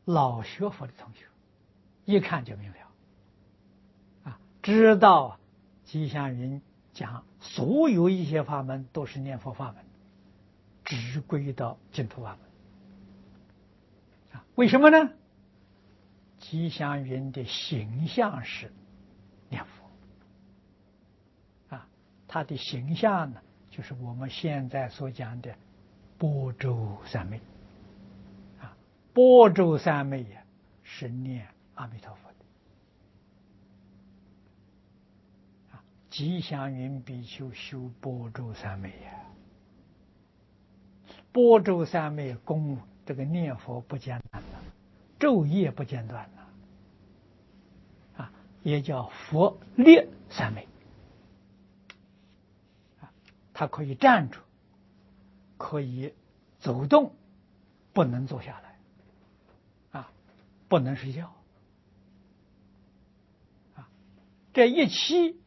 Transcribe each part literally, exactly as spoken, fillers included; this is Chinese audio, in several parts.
老学佛的同学，一看就明了，啊，知道吉祥云讲所有一些法门都是念佛法门，只归到净土法门。啊，为什么呢？吉祥云的形象是念佛，啊，它的形象呢，就是我们现在所讲的般舟三昧。啊，般舟三昧呀，是念阿弥陀佛的。啊，吉祥云比丘修般舟三昧呀，般舟三昧功这个念佛不间断了，昼夜不间断了，啊，也叫佛力三昧。啊，它可以站着，可以走动，不能坐下来，啊，不能睡觉，啊，这一期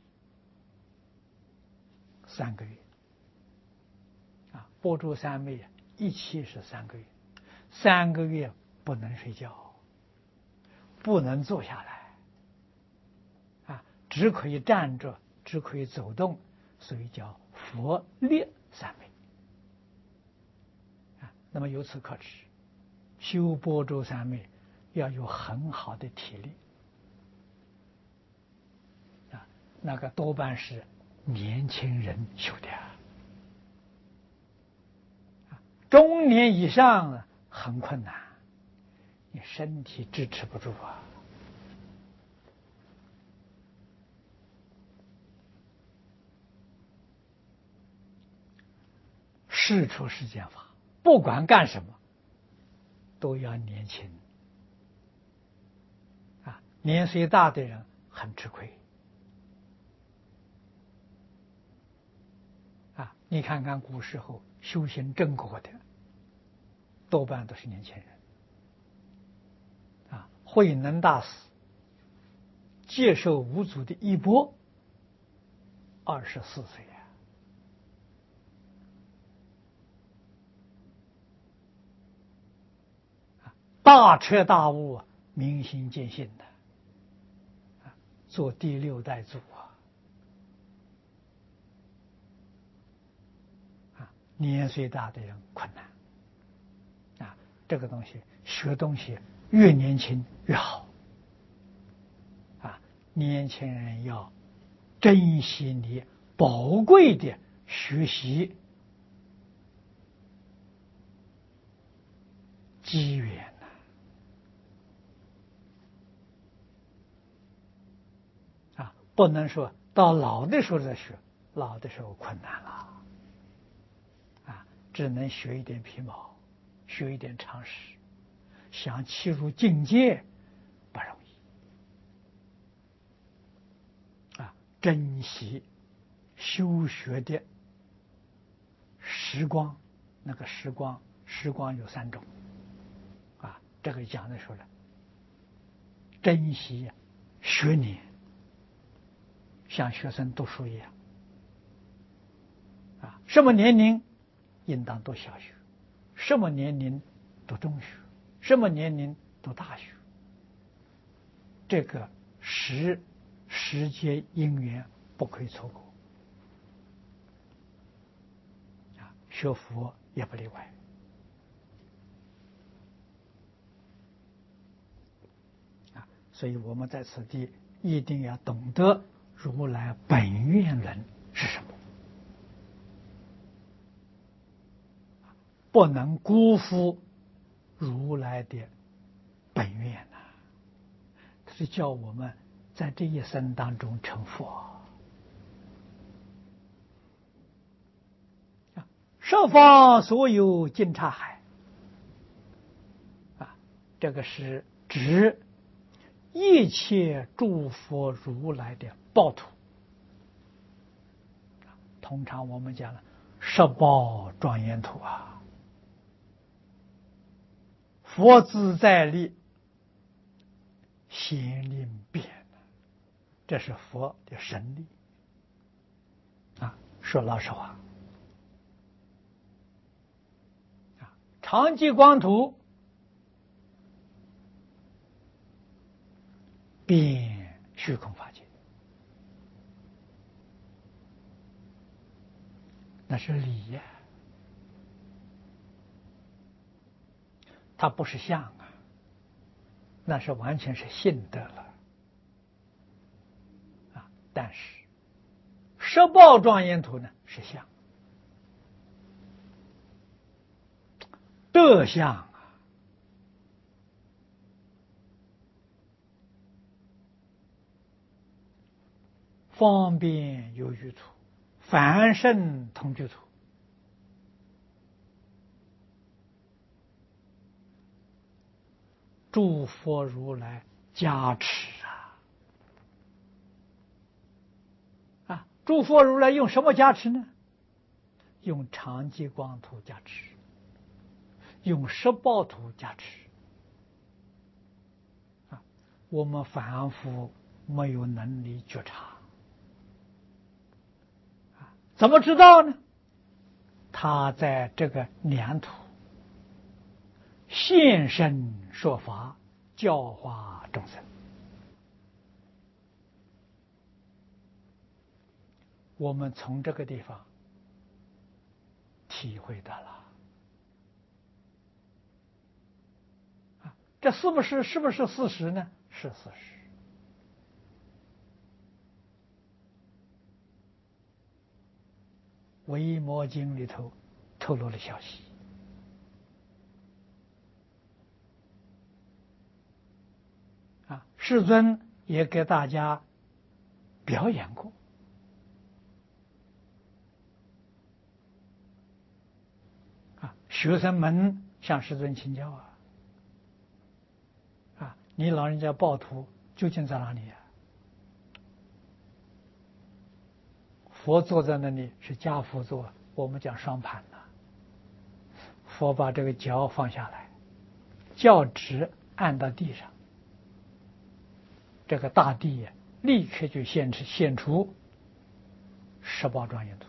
三个月，啊，般舟三昧一期是三个月，三个月不能睡觉，不能坐下来，啊，只可以站着，只可以走动，所以叫佛力三昧。啊，那么由此可知，修般舟三昧要有很好的体力，啊，那个多半是年轻人修的，啊，中年以上很困难，你身体支持不住啊。事出世间法，不管干什么都要年轻，啊，年岁大的人很吃亏。啊，你看看古时候修行正果的，多半都是年轻人。啊，慧能大师接受五祖的衣钵，二十四岁啊，大彻大悟，明心见性的，啊，做第六代祖啊。啊，年岁大的人困难。啊，这个东西学东西越年轻越好。啊，年轻人要珍惜你宝贵的学习机缘呐。啊，不能说到老的时候再学，老的时候困难了。啊，只能学一点皮毛，学一点常识，想切入境界不容易。啊，珍惜修学的时光，那个时光，时光有三种。啊，这个讲的时候呢，珍惜学年，像学生读书一样。啊，什么年龄应当读小学，什么年龄读中学，什么年龄读大学。这个时时间因缘不可以错过。啊，学佛也不例外。啊，所以我们在此地一定要懂得如来本愿论是什么，不能辜负如来的本愿呐。它是叫我们在这一生当中成佛。十方所有尽刹海，啊，这个是指一切诸佛如来的报土。通常我们讲了十报庄严土啊，佛自在力，显灵变，这是佛的神力啊。说老实话，啊，常寂光土遍虚空法界，那是理呀、啊，它不是相啊，那是完全是信德了啊。但是十报庄严图呢是相，德相啊，方便有余处，凡圣同居处。诸佛如来加持啊！啊，诸佛如来用什么加持呢？用常寂光图加持，用十报图加持。啊，我们凡夫没有能力觉察，啊，怎么知道呢？他在这个年土现身说法，教化众生。我们从这个地方体会到了，啊，这是不是是不是事实呢？是事实。《维摩经》里头透露了消息。啊，世尊也给大家表演过。啊，学生们向世尊请教啊，啊，你老人家报图究竟在哪里啊？佛坐在那里是家趺坐，我们讲双盘呐。佛把这个脚放下来，脚趾按到地上，这个大地立刻就现出现出十报庄严图，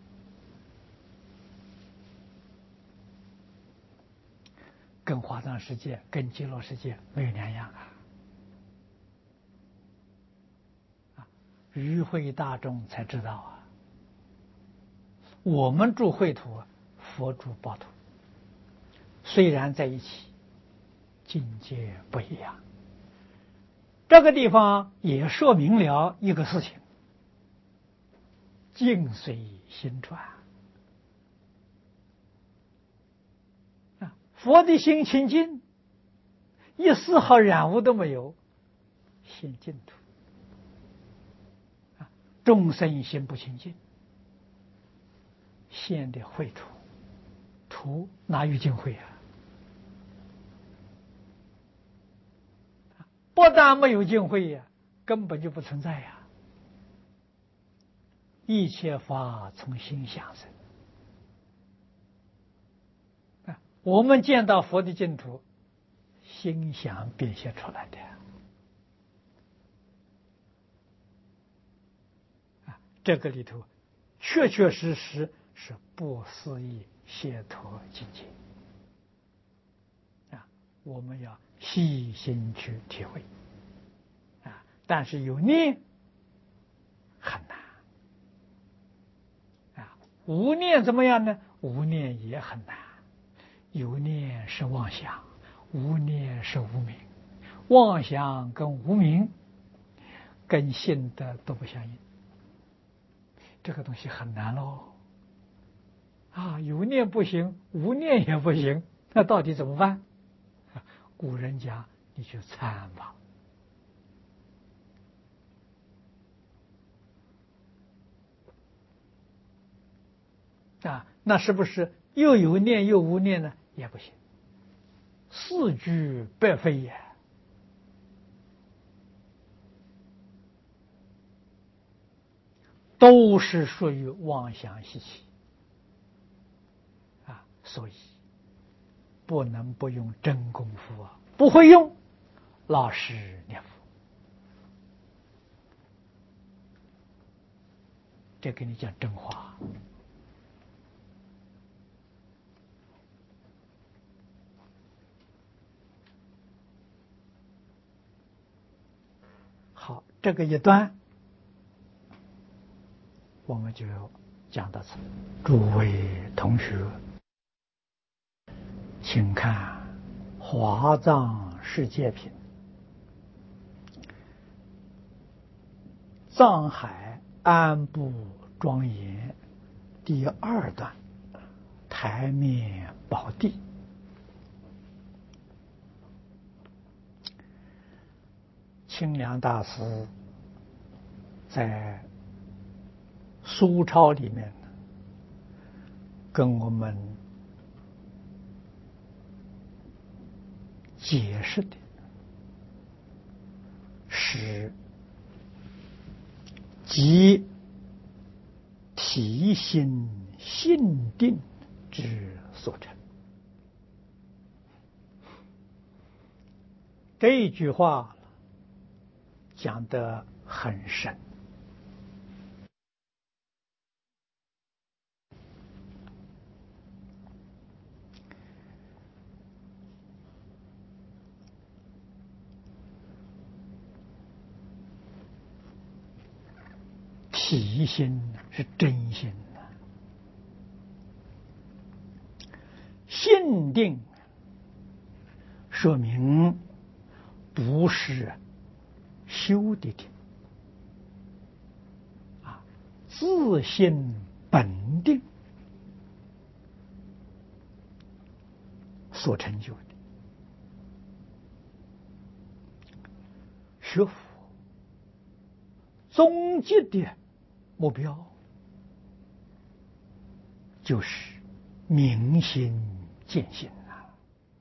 跟华藏世界、跟极乐世界没有两样啊！啊，与会大众才知道啊。我们住秽土，佛住报土，虽然在一起，境界不一样。这个地方也说明了一个事情：境随心转。啊，佛的心清净，一丝毫染污都没有，现净土。啊，众生心不清净，现的秽土，土哪有净秽啊？不但没有净秽呀，根本就不存在呀。一切法从心想生。啊，我们见到佛的净土，心想变现出来的。啊，这个里头确确实实是不思议解脱境界。啊，我们要细心去体会。啊，但是有念很难。啊，无念怎么样呢？无念也很难。有念是妄想，无念是无明。妄想跟无明跟信德都不相应，这个东西很难喽。啊，有念不行，无念也不行，那到底怎么办？古人讲，你去参吧。啊，那是不是又有念又无念呢？也不行，四句百非也。都是属于妄想习气啊，所以不能不用真功夫啊，不会用，老实念佛。这跟你讲真话。 这个一段，我们就讲到此。诸位同学，请看《华藏世界品》藏海安部庄严第二段，台面宝地。清凉大师在书抄里面跟我们解释的是即体心信定之所成。这一句话讲得很深。体心是真心的，信定说明不是修的定啊，自信本定所成就的。学佛终极的目标就是明心见性啊！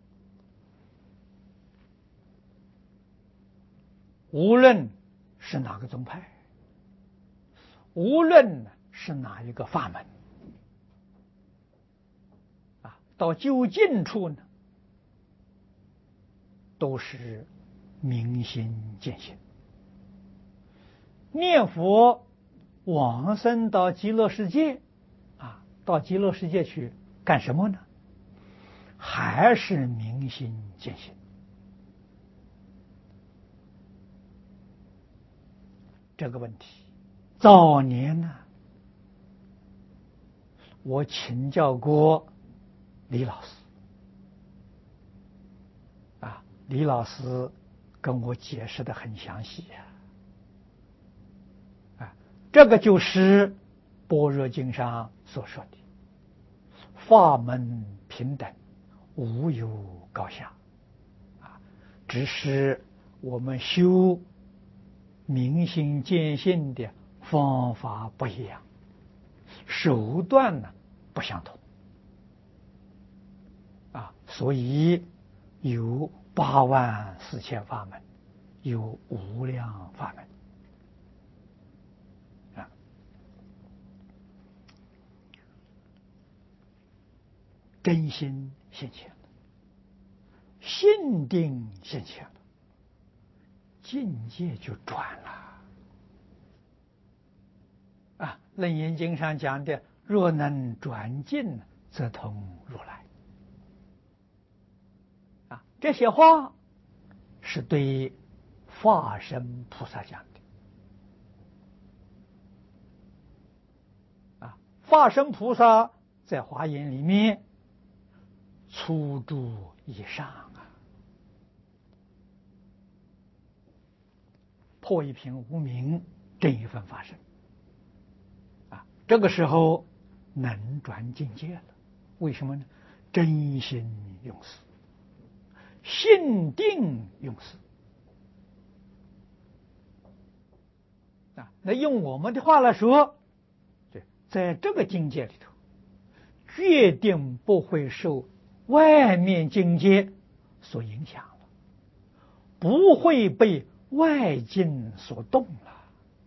无论是哪个宗派，无论是哪一个法门啊，到究竟处呢，都是明心见性。念佛往生到极乐世界啊，到极乐世界去干什么呢？还是明心见性。这个问题早年呢，我请教过李老师啊，李老师跟我解释得很详细呀、啊。啊，这个就是《般若经》上所说的法门平等，无有高下啊，只是我们修明心见性的方法不一样，手段呢不相同啊，所以有八万四千法门，有无量法门啊。真心现前了，信定现前了，境界就转了啊！楞严经上讲的，若能转境，则通如来啊。这些话是对法身菩萨讲的啊。法身菩萨在华严里面初住以上啊，破一品无明，正一分法身啊，这个时候能转境界了。为什么呢？真心用事，信定用事啊。那用我们的话来说，在这个境界里头，决定不会受外面境界所影响了，不会被外境所动了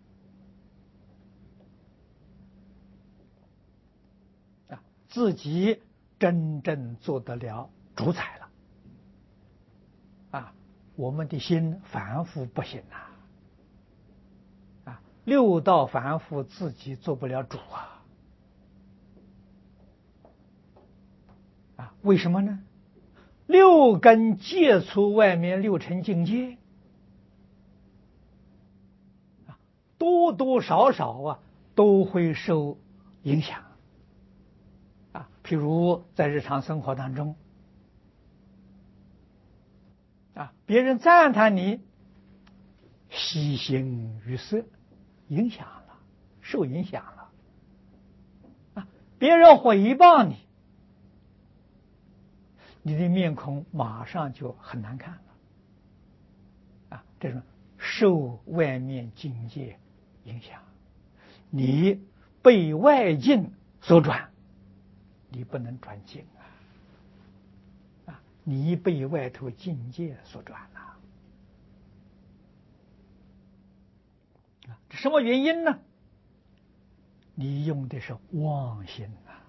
啊，自己真正做得了主宰了啊。我们的心凡夫不行啊，啊，六道凡夫自己做不了主啊啊，为什么呢？六根接触外面六尘境界多多少少啊都会受影响啊。譬如在日常生活当中啊，别人赞叹你，喜形于色，影响了，受影响了啊。别人诽谤你，你的面孔马上就很难看了啊。这种受外面境界影响，你被外境所转，你不能转境啊！啊，你被外头境界所转了啊！什么原因呢？你用的是妄心啊！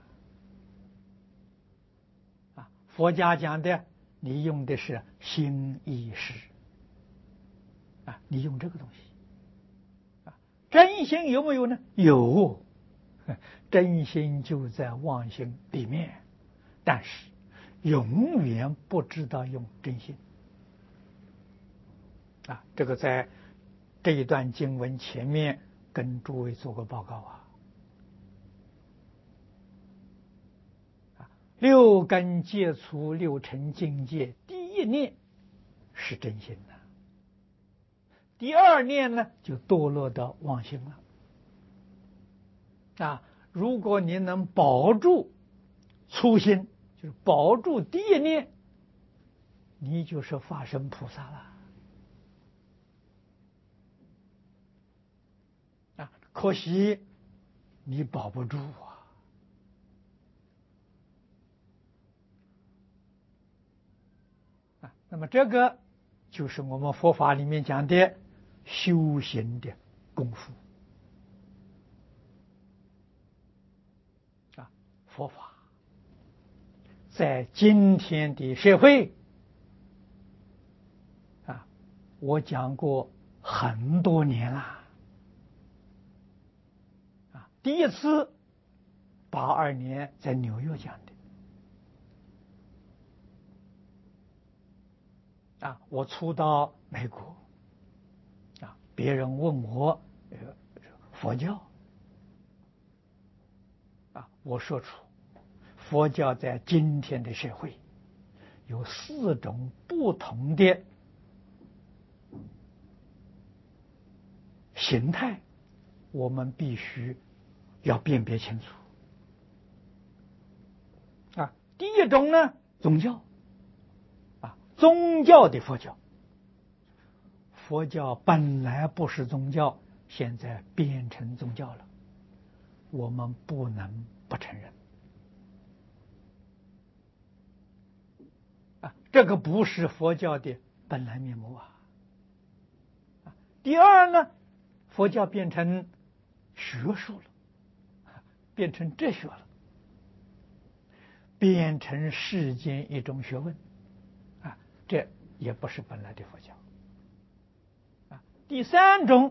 啊，佛家讲的，你用的是心意识啊，你用这个东西。真心有没有呢？有，真心就在妄心里面，但是永远不知道用真心啊。这个在这一段经文前面跟诸位做过报告啊。六根接触六尘境界，第一念是真心的，第二念呢就堕落到妄心了啊。如果你能保住初心，就是保住第一念，你就是法身菩萨了啊。可惜你保不住啊。啊，那么这个就是我们佛法里面讲的修行的功夫啊。佛法在今天的社会啊，我讲过很多年了啊。第一次八二年在纽约讲的啊，我初到美国啊，别人问我呃佛教啊，我说出佛教在今天的社会有四种不同的形态，我们必须要辨别清楚啊。第一种呢，宗教啊，宗教的佛教，佛教本来不是宗教，现在变成宗教了，我们不能不承认啊，这个不是佛教的本来面目啊。第二呢，佛教变成学术了，变成哲学了，变成世间一种学问啊，这也不是本来的佛教啊。第三种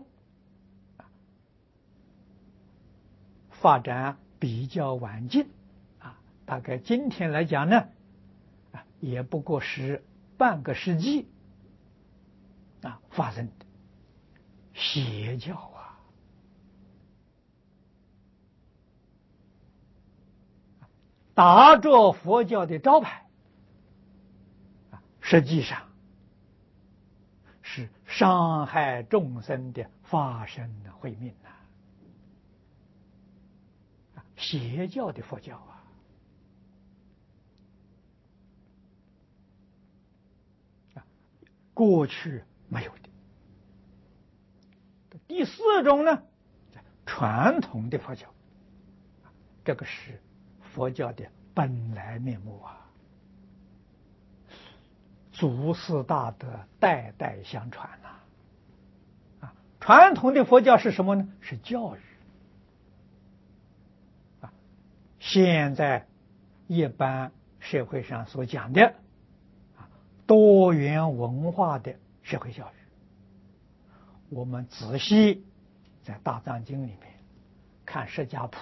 发展比较晚近啊，大概今天来讲呢，啊，也不过是半个世纪啊发生的邪教啊，打着佛教的招牌啊，实际上是伤害众生的发生慧命呐。邪教的佛教啊，啊，过去没有的。第四种呢，传统的佛教，这个是佛教的本来面目啊，祖师大德代代相传呐。啊，传统的佛教是什么呢？是教育。啊，现在一般社会上所讲的啊多元文化的社会教育，我们仔细在《大藏经》里面看《释迦谱》、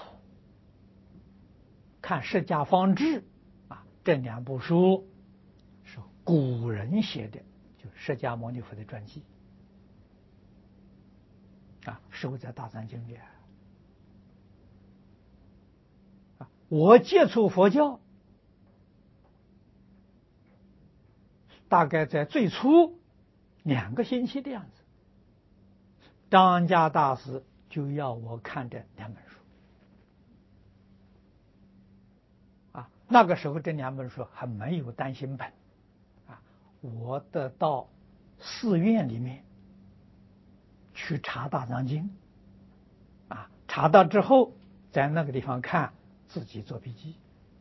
看《释迦方志》啊，这两部书是古人写的，就是释迦牟尼佛的传记啊，收在大藏经里。啊，我接触佛教，大概在最初两个星期的样子，张家大师就要我看这两本书。啊，那个时候这两本书还没有单行本，啊，我得到寺院里面去查大藏经，啊，查到之后在那个地方看，自己做笔记。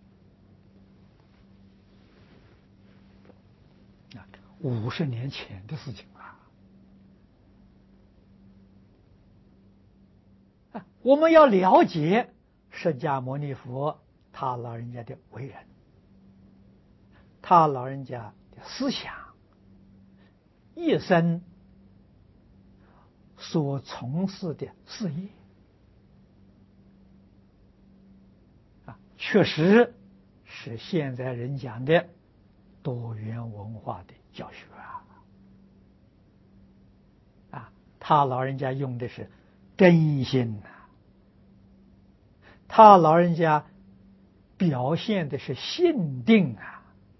啊，五十年前的事情了。啊，我们要了解释迦牟尼佛他老人家的为人，他老人家的思想，一生所从事的事业，啊，确实是现在人讲的多元文化的教学啊！啊，他老人家用的是真心呐、啊，他老人家表现的是信定啊！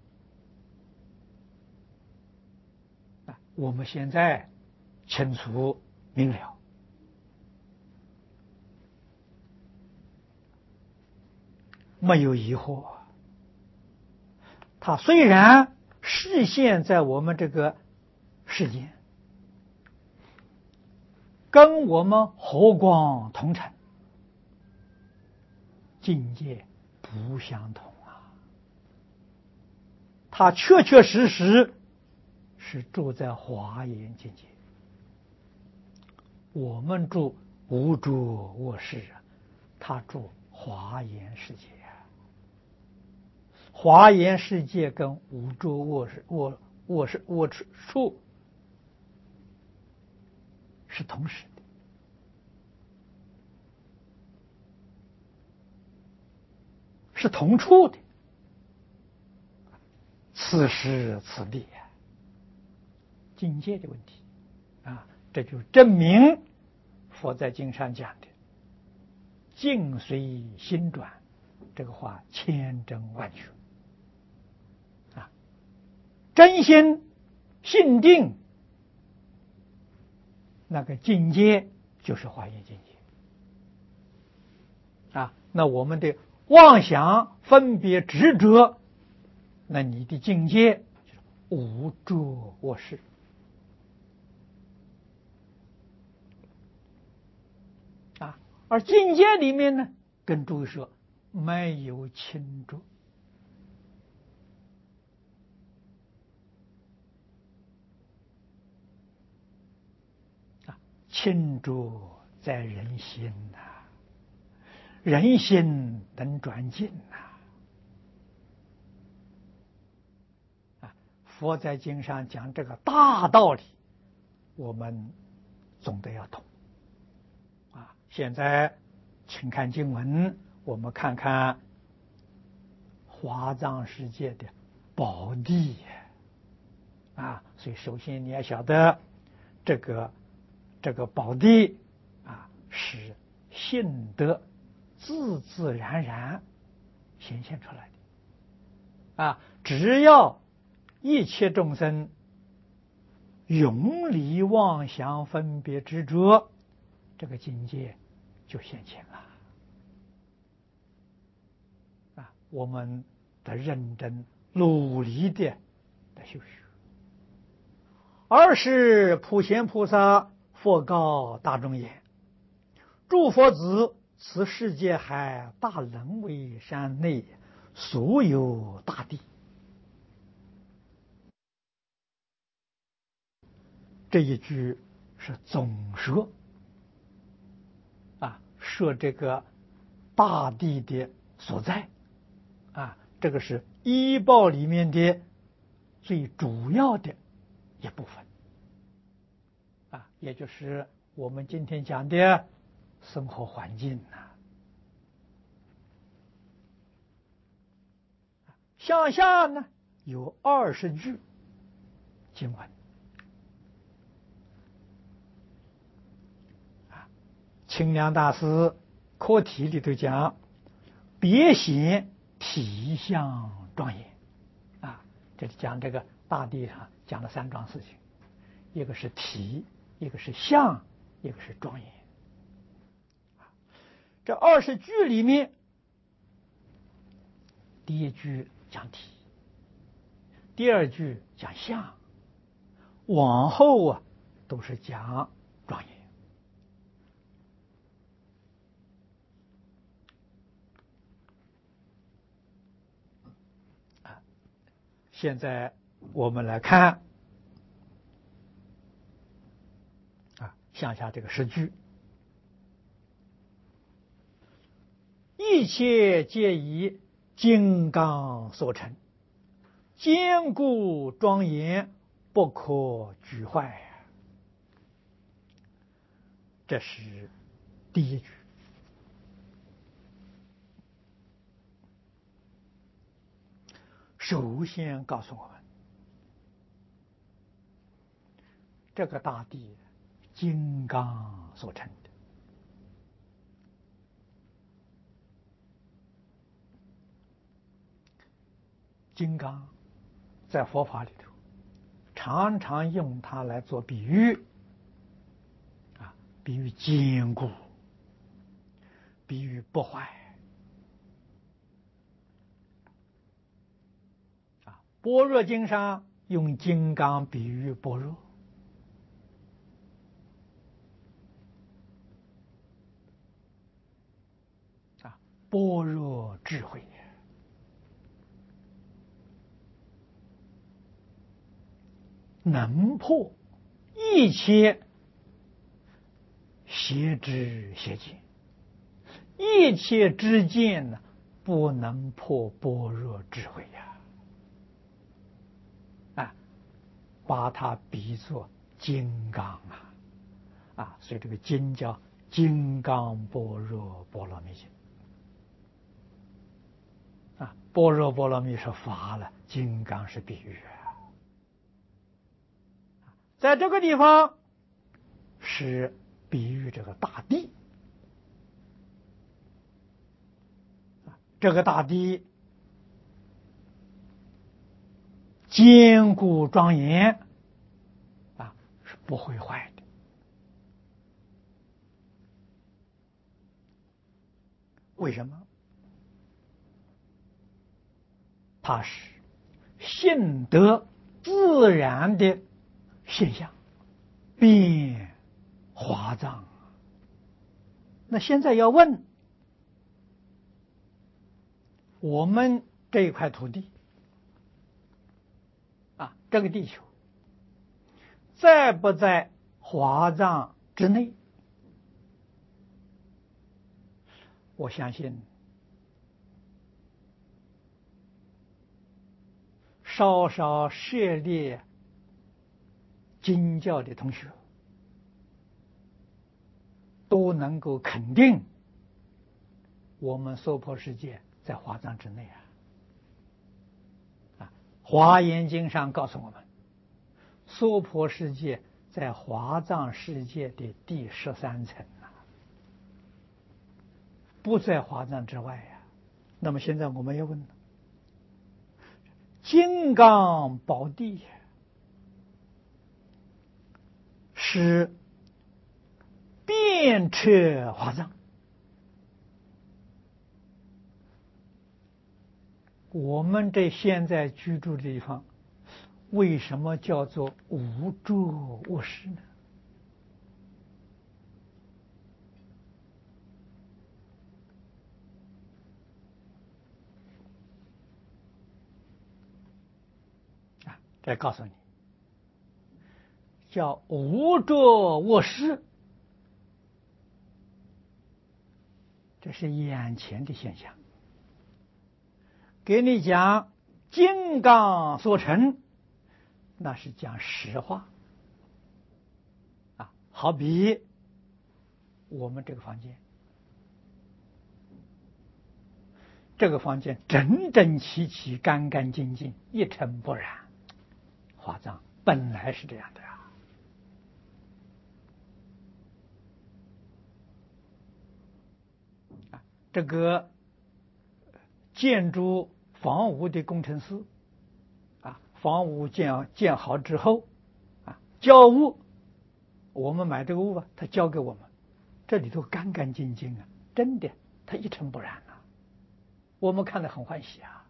啊，我们现在清楚明了。没有疑惑，他虽然视现在我们这个世间，跟我们和光同尘，境界不相同啊。他确确实实是住在华严境界，我们住无住卧室，他住华严世界。华严世界跟无住卧室卧卧室卧处是同时的，是同处的，此时此地啊，境界的问题啊，这就证明佛在经上讲的境随心转，这个话千真万确啊，真心信定，那个境界就是华严境界啊。那我们的妄想分别执着，那你的境界就是无住卧室啊。而境界里面呢，跟诸位说没有轻浊啊，轻浊在人心呐、啊，人心能转境呐、啊。佛在经上讲这个大道理，我们总得要懂啊。现在请看经文，我们看看华藏世界的宝地啊。所以首先你要晓得这个这个宝地啊，是性德自自然然显现出来的啊。只要一切众生永离妄想分别执着，这个境界就现前了啊。我们得认真努力的来修学。二是普贤菩萨佛告大众言：诸佛子，此世界海大人为山内，所有大地。这一句是总说啊，说这个大地的所在啊，这个是医报里面的最主要的一部分啊，也就是我们今天讲的生活环境呐、啊。向下呢有二十句经文啊， 清凉大师课题里头讲，别显体相庄严啊，这里讲这个大地上讲了三桩事情，一个是体，一个是相，一个是庄严。这二十句里面，第一句讲体，第二句讲相，往后啊都是讲庄严。啊，现在我们来看啊，向下这个十句。一切皆以金刚所成，坚固庄严，不可沮坏。这是第一句。首先告诉我们，这个大地金刚所成的。金刚在佛法里头常常用它来做比喻啊，比喻坚固，比喻不坏啊。般若经上用金刚比喻般若啊，般若智慧能破一切邪知邪见，一切知见呢，不能破般若智慧呀！啊，把它比作金刚啊，啊，所以这个经叫《金刚般若波罗蜜经》啊，般若波罗蜜是法了，金刚是比喻啊。在这个地方是比喻这个大地，这个大地坚固庄严啊，是不会坏的。为什么？它是性德自然的现象，变华藏。那现在要问，我们这一块土地啊，这个地球在不在华藏之内？我相信稍稍涉猎经教的同学都能够肯定，我们娑婆世界在华藏之内啊！啊，《华严经》上告诉我们，娑婆世界在华藏世界的第十三层啊，不在华藏之外呀。那么现在我们要问了，金刚宝地是遍彻华藏，我们这现在居住的地方为什么叫做无着卧室呢？啊，再告诉你，叫无着卧室，这是眼前的现象。给你讲金刚所成，那是讲实话啊。好比我们这个房间，这个房间整整齐齐、干干净净、一尘不染，华藏本来是这样的啊。 这个建筑房屋的工程师啊，房屋建建好之后啊，交屋，我们买这个屋啊，他交给我们，这里头干干净净啊，真的，他一尘不染啊，我们看得很欢喜啊。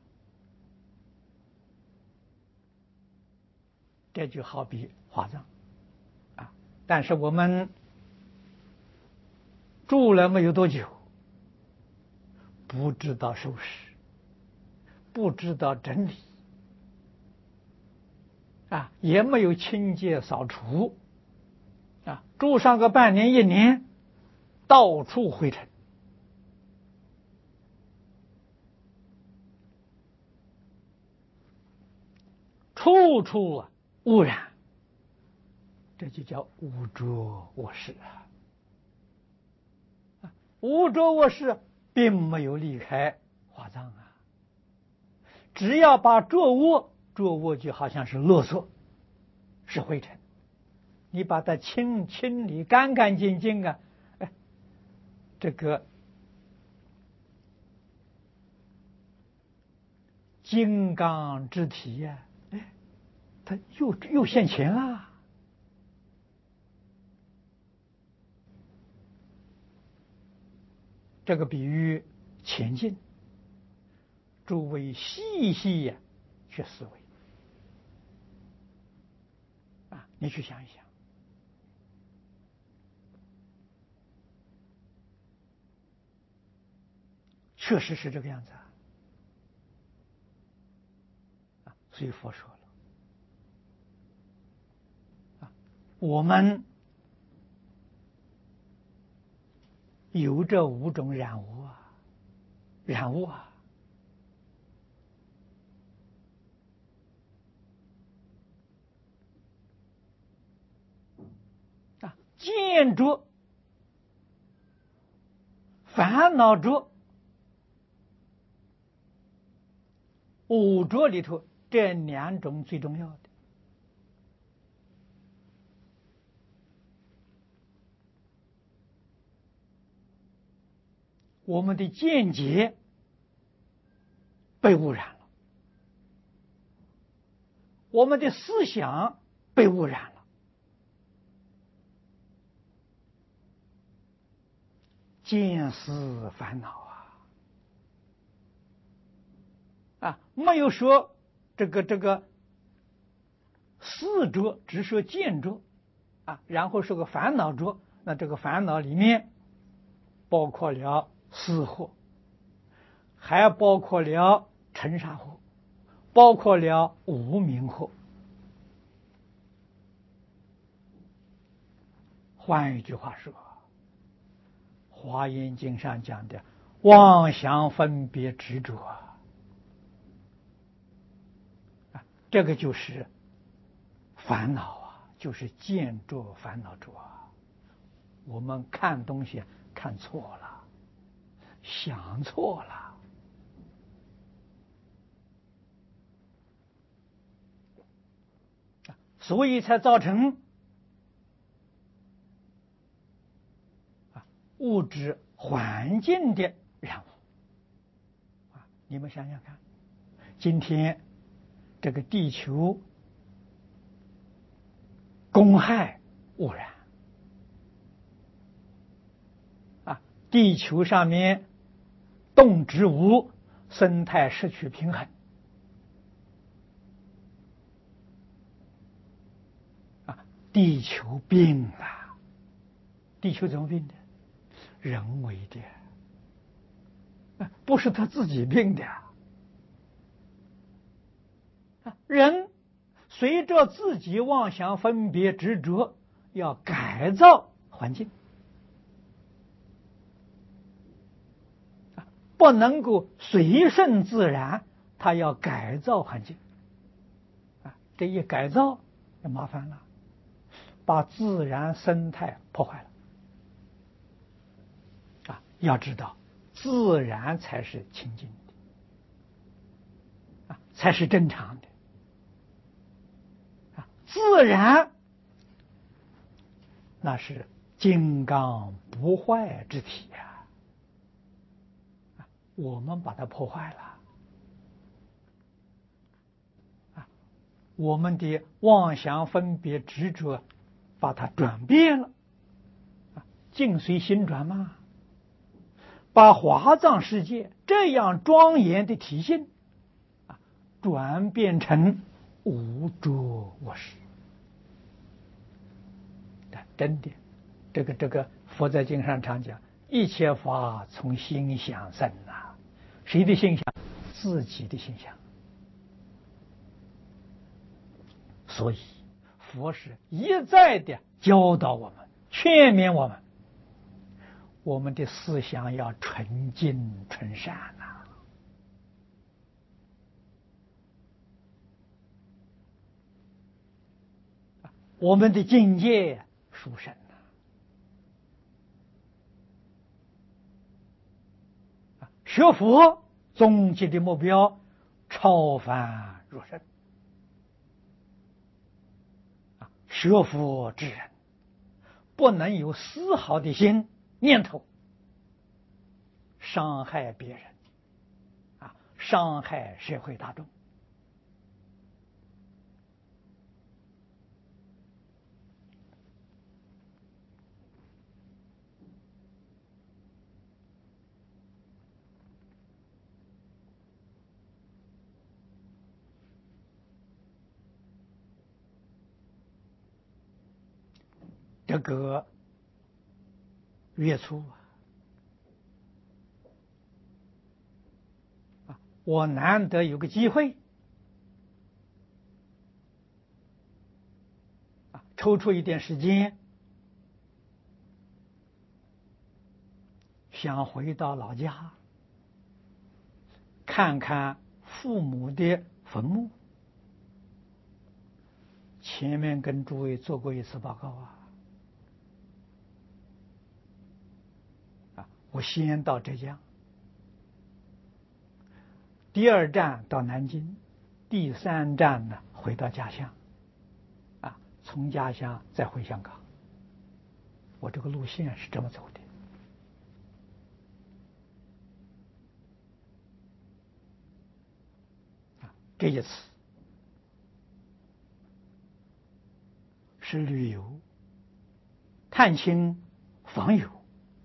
这就好比华藏啊，但是我们住了没有多久，不知道收拾，不知道整理啊，也没有清洁扫除啊，住上个半年一年，到处灰尘，处处啊污染，这就叫污浊卧室啊！污浊卧室并没有离开华藏啊，只要把浊卧，浊卧就好像是垃圾，是灰尘，你把它清清理干干净净啊，哎，这个金刚之体呀、啊，哎，它又又现前了。这个比喻前进，诸位细细呀、啊、去思维啊，你去想一想，确实是这个样子啊。啊，所以佛说了啊，我们有这五种染污啊，染污啊。啊，见着、烦恼着、五浊里头，这两种最重要的。我们的见解被污染了，我们的思想被污染了，见思烦恼啊！啊，没有说这个这个思着，只说见着啊，然后是个烦恼着，那这个烦恼里面包括了私货，还包括了尘沙货，包括了无明惑。换一句话说，华严经上讲的妄想分别执着啊，这个就是烦恼啊，就是见着烦恼着啊。我们看东西看错了，想错了，所以才造成物质环境的染污啊！你们想想看，今天这个地球公害污染啊，地球上面动植物生态失去平衡啊，地球病了。地球怎么病的？人为的，不是他自己病的。人随着自己妄想分别执着，要改造环境，不能够随顺自然，他要改造环境。啊，这一改造就麻烦了，把自然生态破坏了。啊，要知道，自然才是清净的，啊，才是正常的。啊，自然那是金刚不坏之体呀、 我们把它破坏了。啊，我们的妄想分别执着，把它转变了。啊，境随心转嘛，把华藏世界这样庄严的体性，啊，转变成无着我实。真的，这个这个佛在经上常讲，一切法从心想生呐、啊。谁的心想？自己的心想。所以佛是一再的教导我们，劝勉我们，我们的思想要纯净纯善呐、啊，我们的境界殊胜呐、啊！学佛终极的目标，超凡入圣。啊，学佛之人不能有丝毫的心念头伤害别人，啊，伤害社会大众。这个月初啊，我难得有个机会啊，抽出一点时间，想回到老家看看父母的坟墓。前面跟诸位做过一次报告啊。啊，我先到浙江，第二站到南京，第三站呢回到家乡，啊，从家乡再回香港。我这个路线是这么走的。啊，这一次是旅游、探亲、访友。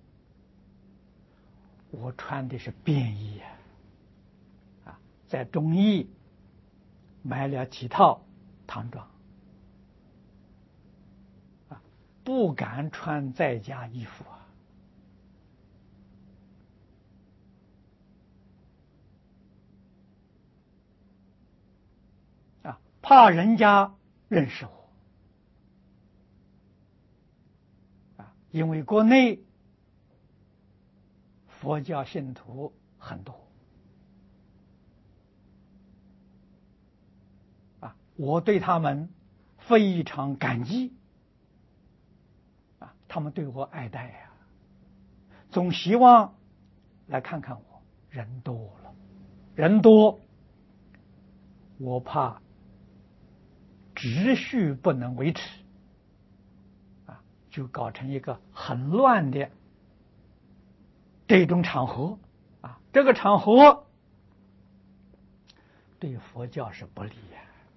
我穿的是便衣啊，啊，在中义买了几套唐装，啊，不敢穿在家衣服啊，啊，怕人家认识我，啊，因为国内佛教信徒很多，啊，我对他们非常感激，啊，他们对我爱戴呀、啊，总希望来看看我。人多了，人多，我怕秩序不能维持，啊，就搞成一个很乱的这种场合，啊，这个场合对佛教是不利呀、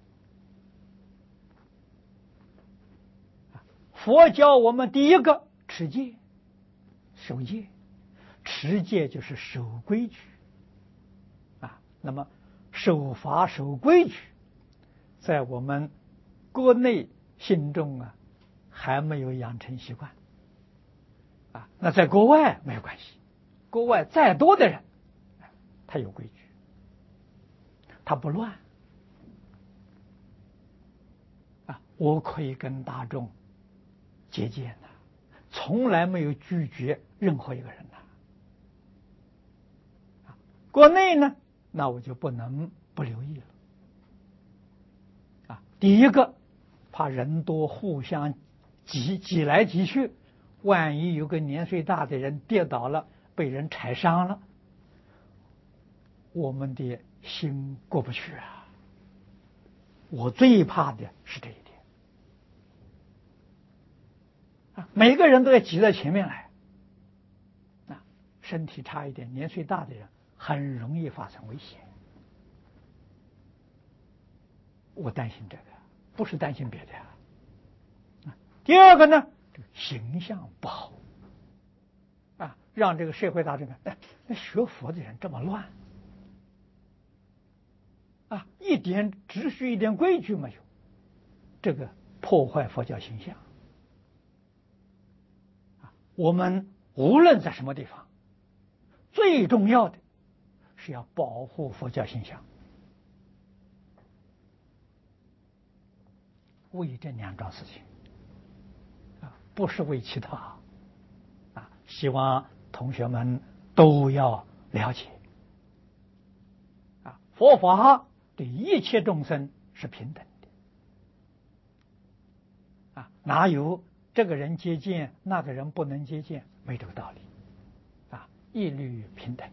啊。佛教我们第一个持戒，守戒，持戒就是守规矩，啊，那么守法守规矩，在我们国内信众啊还没有养成习惯，啊，那在国外没有关系，国外再多的人，他有规矩，他不乱，啊，我可以跟大众结见呐，从来没有拒绝任何一个人呐。啊，国内呢，那我就不能不留意了。啊，第一个，怕人多互相挤挤来挤去，万一有个年岁大的人跌倒了，被人踩伤了，我们的心过不去啊。我最怕的是这一点。啊，每个人都要挤到前面来，啊，身体差一点、年岁大的人很容易发生危险。我担心这个，不是担心别的。第二个呢，形象不好啊，让这个社会大众看，哎，那学佛的人这么乱啊，一点秩序、一点规矩没有，这个破坏佛教形象。啊，我们无论在什么地方，最重要的是要保护佛教形象。为这两桩事情啊，不是为其他啊，希望同学们都要了解啊，佛法对一切众生是平等的啊，哪有这个人接见那个人不能接见，没这个道理啊，一律平等。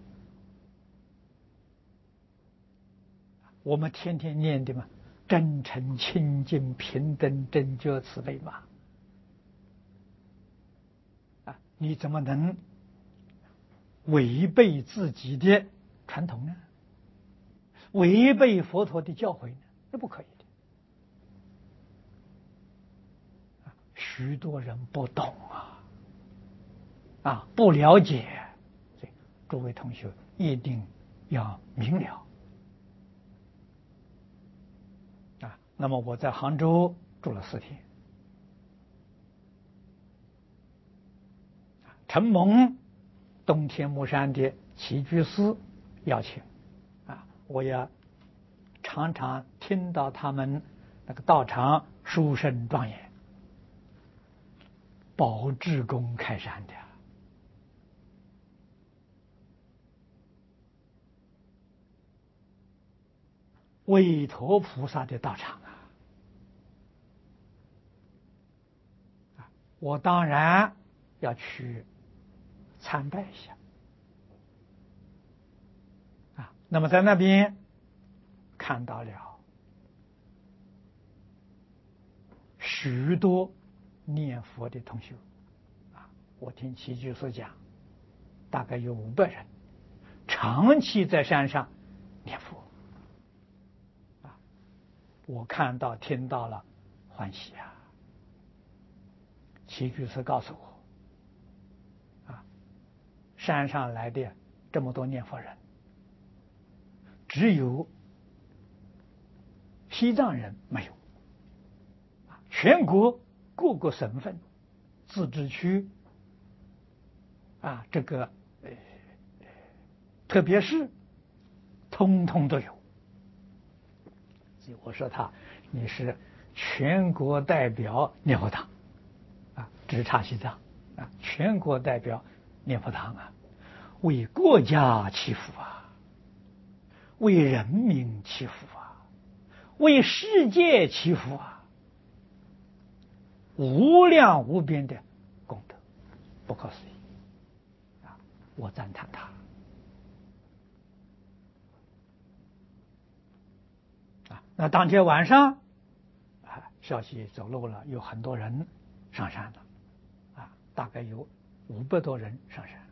我们天天念的嘛，真诚、清净、平等、正觉、慈悲嘛。啊，你怎么能违背自己的传统呢？违背佛陀的教诲呢？那不可以的。啊，许多人不懂啊，啊，不了解，所以诸位同学一定要明了。啊，那么我在杭州住了四天。承蒙东天目山的齐居士邀请，啊，我也常常听到他们那个道场书声庄严，宝志公开山的，韦陀菩萨的道场啊，我当然要去参拜一下啊。那么在那边看到了许多念佛的同学啊，我听齐居士讲，大概有五百人，长期在山上念佛啊，我看到听到了，欢喜啊。齐居士告诉我，啊，山上来的这么多念佛人，只有西藏人没有，全国各个省份、自治区啊，这个呃，特别是通通都有。所以我说他，你是全国代表念佛堂啊，只差西藏啊，全国代表念佛堂啊，为国家祈福啊，为人民祈福啊，为世界祈福啊，无量无边的功德，不可思议啊！我赞叹他啊。那当天晚上啊，消息走漏了，有很多人上山了啊，大概有五百多人上山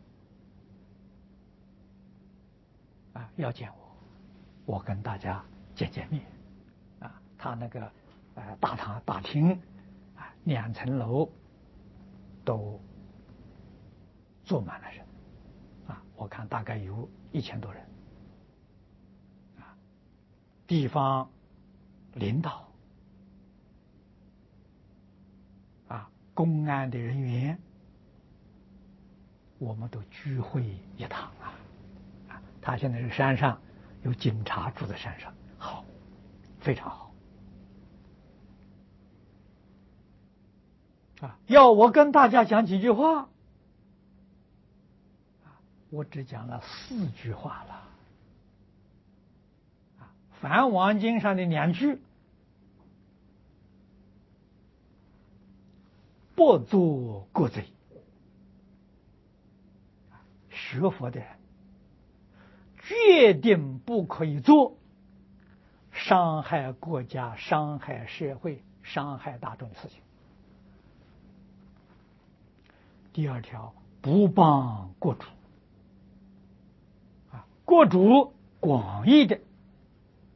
啊，要见我，我跟大家见见面啊。他那个呃大堂大厅啊，两层楼都坐满了人啊，我看大概有一千多人啊，地方领导啊，公安的人员，我们都聚会一堂啊。啊，他现在是山上有警察住在山上，好，非常好啊。要我跟大家讲几句话，我只讲了四句话了啊，《梵王经》上的两句，不作过罪。学佛的人决定不可以做伤害国家、伤害社会、伤害大众的事情。第二条，不帮国主啊， 国主广义的